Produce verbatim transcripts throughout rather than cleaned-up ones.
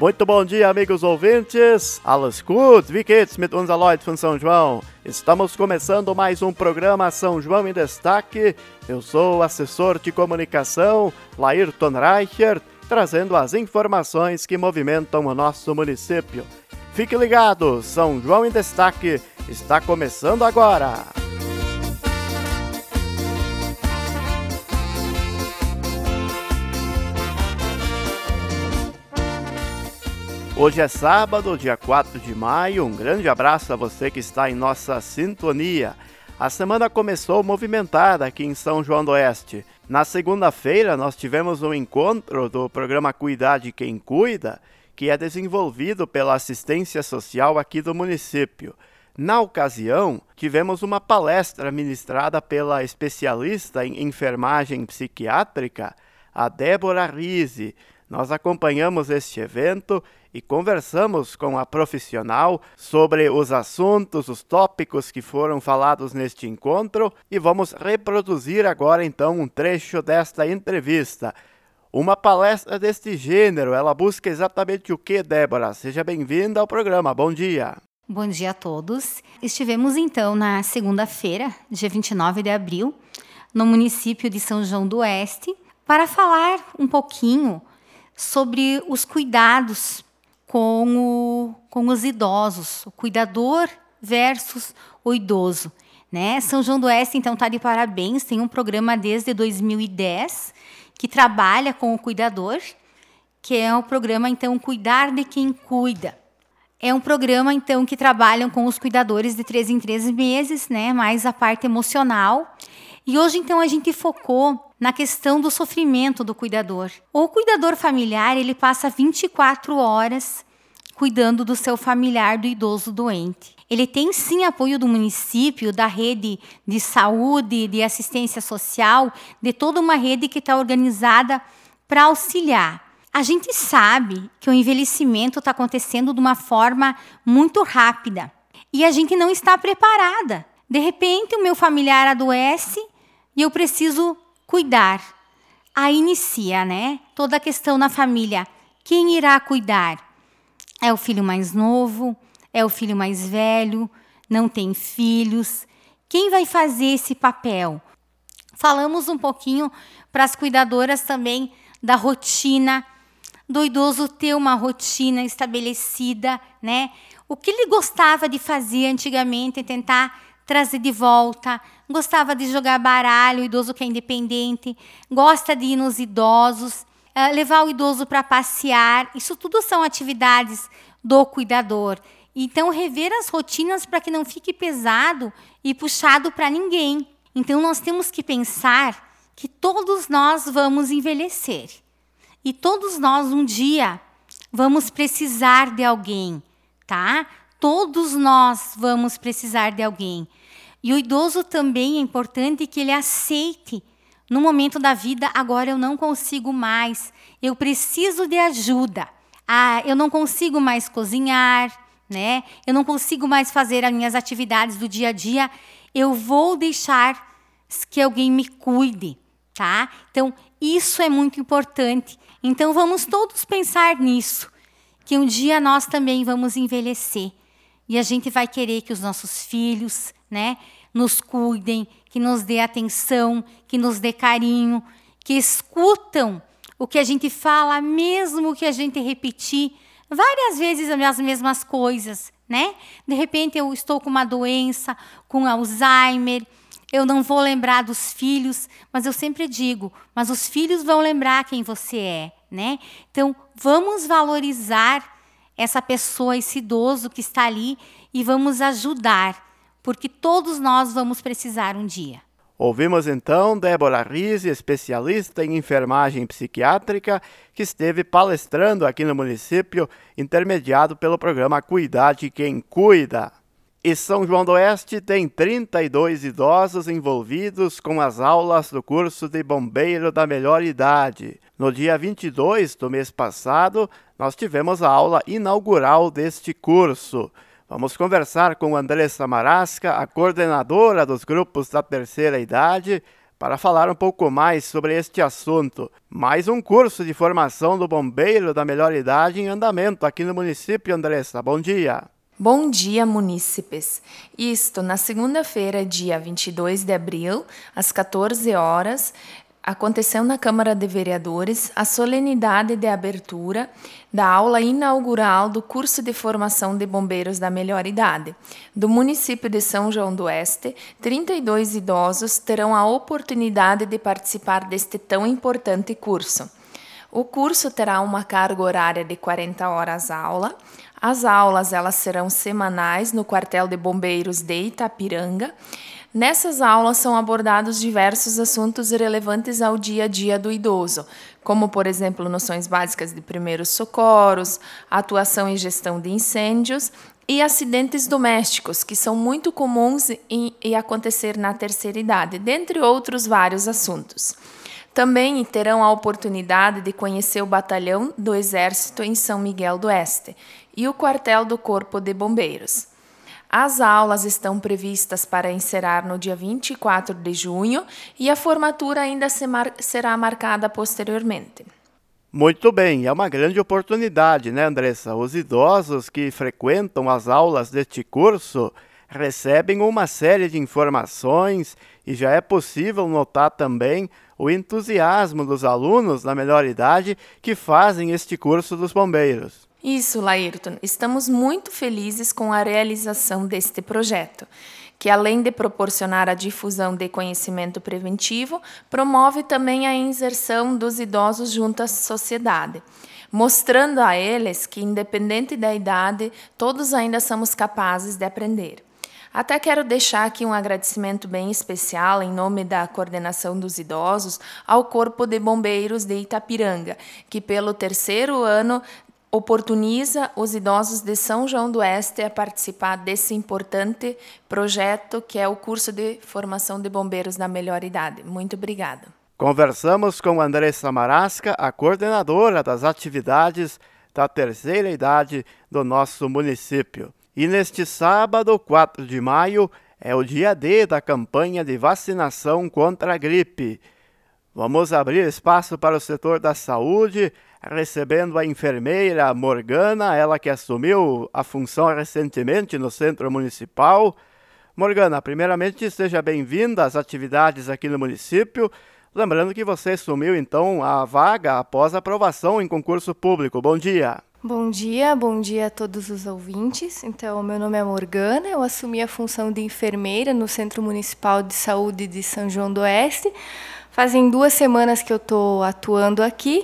Muito bom dia, amigos ouvintes. Alles gut, wie geht's mit unser Leute von São João? Estamos começando mais um programa São João em Destaque. Eu sou o assessor de comunicação, Laírton Reichert, trazendo as informações que movimentam o nosso município. Fique ligado, São João em Destaque está começando agora. Hoje é sábado, dia quatro de maio. Um grande abraço a você que está em nossa sintonia. A semana começou movimentada aqui em São João do Oeste. Na segunda-feira, nós tivemos um encontro do programa Cuidar de Quem Cuida, que é desenvolvido pela assistência social aqui do município. Na ocasião, tivemos uma palestra ministrada pela especialista em enfermagem psiquiátrica, a Débora Rizzi. Nós acompanhamos este evento e conversamos com a profissional sobre os assuntos, os tópicos que foram falados neste encontro e vamos reproduzir agora então um trecho desta entrevista. Uma palestra deste gênero, ela busca exatamente o que, Débora? Seja bem-vinda ao programa, bom dia. Bom dia a todos. Estivemos então na segunda-feira, dia vinte e nove de abril, no município de São João do Oeste, para falar um pouquinho sobre os cuidados com, o, com os idosos, o cuidador versus o idoso, né? São João do Oeste, então, está de parabéns, tem um programa desde dois mil e dez que trabalha com o cuidador, que é o programa, então, Cuidar de Quem Cuida. É um programa, então, que trabalham com os cuidadores de três em três meses, né? Mais a parte emocional. E hoje, então, a gente focou na questão do sofrimento do cuidador. O cuidador familiar, ele passa vinte e quatro horas cuidando do seu familiar, do idoso doente. Ele tem, sim, apoio do município, da rede de saúde, de assistência social, de toda uma rede que está organizada para auxiliar. A gente sabe que o envelhecimento está acontecendo de uma forma muito rápida e a gente não está preparada. De repente, o meu familiar adoece e eu preciso cuidar. Aí inicia, né? Toda a questão na família. Quem irá cuidar? É o filho mais novo? É o filho mais velho? Não tem filhos? Quem vai fazer esse papel? Falamos um pouquinho para as cuidadoras também da rotina, do idoso ter uma rotina estabelecida, né? O que ele gostava de fazer antigamente é tentar trazer de volta, gostava de jogar baralho, o idoso que é independente, gosta de ir nos idosos, uh, levar o idoso para passear, isso tudo são atividades do cuidador. Então, rever as rotinas para que não fique pesado e puxado para ninguém. Então, nós temos que pensar que todos nós vamos envelhecer. E todos nós, um dia, vamos precisar de alguém, tá? Todos nós vamos precisar de alguém. E o idoso também é importante que ele aceite, no momento da vida, agora eu não consigo mais, eu preciso de ajuda. Ah, eu não consigo mais cozinhar, né? Eu não consigo mais fazer as minhas atividades do dia a dia, eu vou deixar que alguém me cuide, tá? Então, isso é muito importante. Então, vamos todos pensar nisso, que um dia nós também vamos envelhecer. E a gente vai querer que os nossos filhos, né, nos cuidem, que nos dê atenção, que nos dê carinho, que escutam o que a gente fala, mesmo que a gente repetir várias vezes as mesmas coisas, né? De repente eu estou com uma doença, com Alzheimer, eu não vou lembrar dos filhos, mas eu sempre digo, mas os filhos vão lembrar quem você é, né? Então, vamos valorizar essa pessoa, esse idoso que está ali e vamos ajudar, porque todos nós vamos precisar um dia. Ouvimos então Débora Rizzi, especialista em enfermagem psiquiátrica, que esteve palestrando aqui no município, intermediado pelo programa Cuidar de Quem Cuida. E São João do Oeste tem trinta e dois idosos envolvidos com as aulas do curso de bombeiro da melhor idade. No dia vinte e dois do mês passado, nós tivemos a aula inaugural deste curso. Vamos conversar com Andressa Marasca, a coordenadora dos grupos da terceira idade, para falar um pouco mais sobre este assunto. Mais um curso de formação do bombeiro da melhor idade em andamento aqui no município, Andressa. Bom dia. Bom dia, munícipes. Isto, na segunda-feira, dia vinte e dois de abril, às quatorze horas, aconteceu na Câmara de Vereadores a solenidade de abertura da aula inaugural do curso de formação de bombeiros da melhor idade. Do município de São João do Oeste, trinta e dois idosos terão a oportunidade de participar deste tão importante curso. O curso terá uma carga horária de quarenta horas aula. As aulas elas serão semanais no quartel de bombeiros de Itapiranga. Nessas aulas são abordados diversos assuntos relevantes ao dia a dia do idoso, como, por exemplo, noções básicas de primeiros socorros, atuação e gestão de incêndios e acidentes domésticos, que são muito comuns em, em acontecer na terceira idade, dentre outros vários assuntos. Também terão a oportunidade de conhecer o Batalhão do Exército em São Miguel do Oeste e o quartel do Corpo de Bombeiros. As aulas estão previstas para encerrar no dia vinte e quatro de junho e a formatura ainda se mar- será marcada posteriormente. Muito bem, é uma grande oportunidade, né, Andressa? Os idosos que frequentam as aulas deste curso recebem uma série de informações e já é possível notar também o entusiasmo dos alunos da melhor idade que fazem este curso dos bombeiros. Isso, Laírton. Estamos muito felizes com a realização deste projeto, que além de proporcionar a difusão de conhecimento preventivo, promove também a inserção dos idosos junto à sociedade, mostrando a eles que, independente da idade, todos ainda somos capazes de aprender. Até quero deixar aqui um agradecimento bem especial em nome da Coordenação dos Idosos ao Corpo de Bombeiros de Itapiranga, que pelo terceiro ano oportuniza os idosos de São João do Oeste a participar desse importante projeto que é o curso de formação de bombeiros da melhor idade. Muito obrigada. Conversamos com Andressa Marasca, a coordenadora das atividades da terceira idade do nosso município. E neste sábado, quatro de maio, é o dia D da campanha de vacinação contra a gripe. Vamos abrir espaço para o setor da saúde, recebendo a enfermeira Morgana, ela que assumiu a função recentemente no Centro Municipal. Morgana, primeiramente, seja bem-vinda às atividades aqui no município. Lembrando que você assumiu, então, a vaga após a aprovação em concurso público. Bom dia. Bom dia, bom dia a todos os ouvintes. Então, meu nome é Morgana, eu assumi a função de enfermeira no Centro Municipal de Saúde de São João do Oeste. Fazem duas semanas que eu estou atuando aqui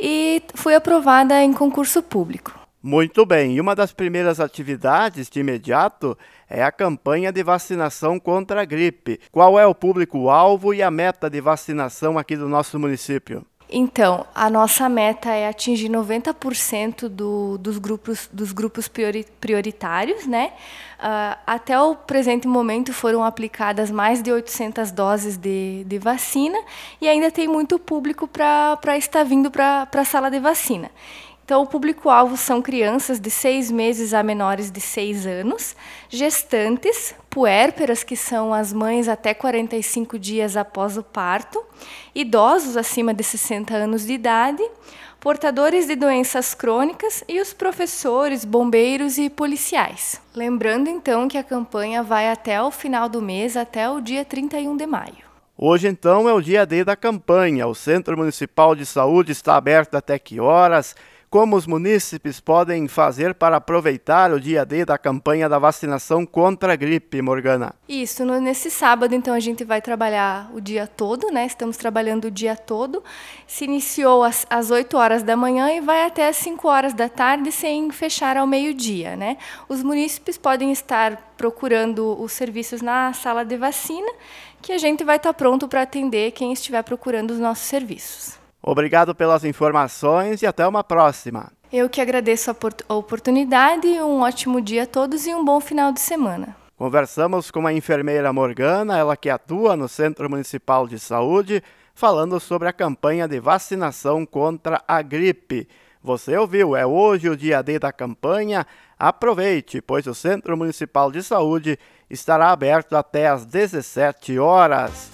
e fui aprovada em concurso público. Muito bem, e uma das primeiras atividades de imediato é a campanha de vacinação contra a gripe. Qual é o público-alvo e a meta de vacinação aqui do nosso município? Então, a nossa meta é atingir noventa por cento do, dos grupos, dos grupos priori, prioritários, né? Uh, até o presente momento foram aplicadas mais de oitocentas doses de, de vacina e ainda tem muito público para estar vindo para a sala de vacina. Então, o público-alvo são crianças de seis meses a menores de seis anos, gestantes, puérperas, que são as mães até quarenta e cinco dias após o parto, idosos acima de sessenta anos de idade, portadores de doenças crônicas e os professores, bombeiros e policiais. Lembrando, então, que a campanha vai até o final do mês, até o dia trinta e um de maio. Hoje, então, é o dia D da campanha. O Centro Municipal de Saúde está aberto até que horas? Como os munícipes podem fazer para aproveitar o dia D da campanha da vacinação contra a gripe, Morgana? Isso, no, nesse sábado, então, a gente vai trabalhar o dia todo, né? Estamos trabalhando o dia todo. Se iniciou às, às oito horas da manhã e vai até às cinco horas da tarde, sem fechar ao meio-dia, né? Os munícipes podem estar procurando os serviços na sala de vacina, que a gente vai estar pronto para atender quem estiver procurando os nossos serviços. Obrigado pelas informações e até uma próxima. Eu que agradeço a oportunidade, um ótimo dia a todos e um bom final de semana. Conversamos com a enfermeira Morgana, ela que atua no Centro Municipal de Saúde, falando sobre a campanha de vacinação contra a gripe. Você ouviu, é hoje o dia D da campanha. Aproveite, pois o Centro Municipal de Saúde estará aberto até às dezessete horas.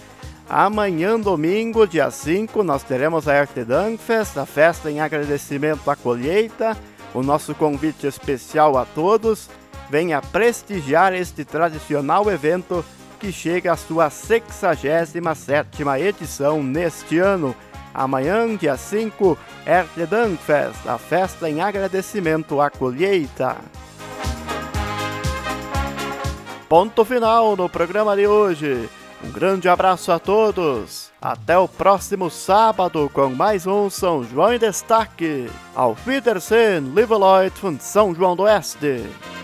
Amanhã, domingo, dia cinco, nós teremos a Erntedankfest, a festa em agradecimento à colheita. O nosso convite especial a todos, venha prestigiar este tradicional evento que chega à sua sexagésima sétima edição neste ano. Amanhã, dia cinco, Erntedankfest, a festa em agradecimento à colheita. Ponto final no programa de hoje. Um grande abraço a todos. Até o próximo sábado com mais um São João em Destaque. Auf Wiedersehen, liebe Leute von São João do Oeste.